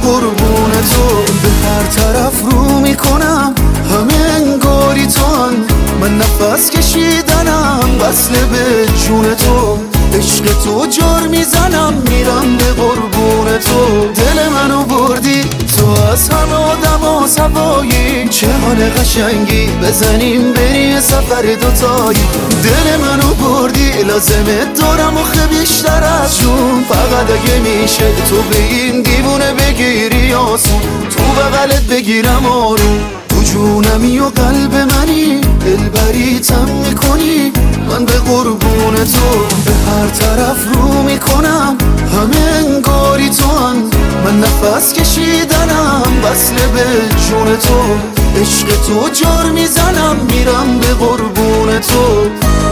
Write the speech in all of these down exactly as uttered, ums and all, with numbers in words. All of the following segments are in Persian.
قربون تو. به هر طرف رو میکنم همه انگاری توان، من نفس کشیدنم وصل به جون تو. عشق تو جار میزنم میرم به قربون تو. دل منو بردی تو از همه آدم ها سوایی، چه حال قشنگی بزنیم بری سفر دوتایی. دل منو بردی لازمه دارم آخه بیشتر از جون، فقط اگه میشه تو به این دیوونه بگیری آسون، تو بغلت بگیرم آروم. تو جونمی و قلب منی، دلبریتم میکنی، من به قربون تو. به هر طرف رو میکنم همه انگاری توان، من نفس کشیدنم وصل به جون تو. عشق تو جار میزنم میرم به قربون تو.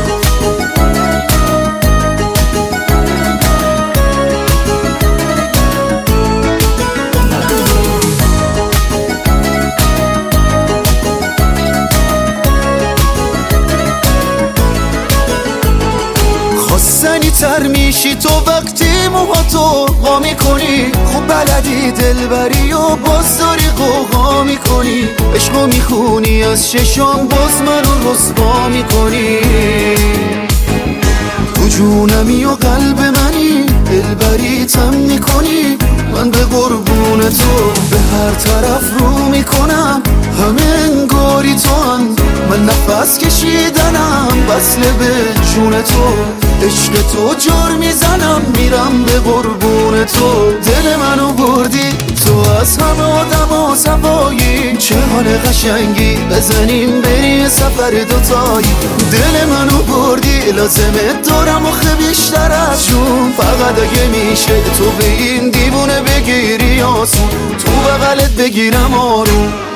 خواستنی تر میشی تو وقتی موهاتو وا میکنی، خوب بلدی دلبری و باز داری قوقا میکنی. عشقو میخونی از چشام باز منو رسوا میکنی. تو جونمی و قلب منی، دلبریتم میکنی، من به قربون تو. به هر طرف رو میکنم همه انگاری توان، من نفس کشیدنم وصل به جون تو. عشق تو جار میزنم میرم به قربون تو. دل منو بردی تو از همه آدم ها سوایی، چه حال قشنگی بزنیم بری سفر دوتایی. دل منو بردی لازمه دارم آخه بیشتر از جون، فقط اگه میشه تو به این دیوونه بگیری آسون، تو بغلت بگیرم آروم.